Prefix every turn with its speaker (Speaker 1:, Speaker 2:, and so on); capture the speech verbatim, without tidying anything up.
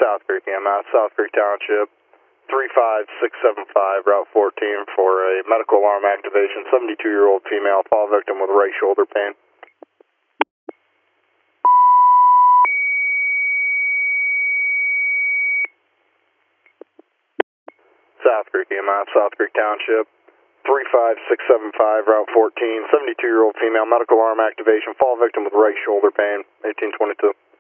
Speaker 1: South Creek E M S, South Creek Township, three five six seven five, Route fourteen for a medical alarm activation, seventy-two-year-old female, fall victim with right shoulder pain. South Creek E M S, South Creek Township, three five six seven five, Route fourteen, seventy-two-year-old female, medical alarm activation, fall victim with right shoulder pain, eighteen twenty-two.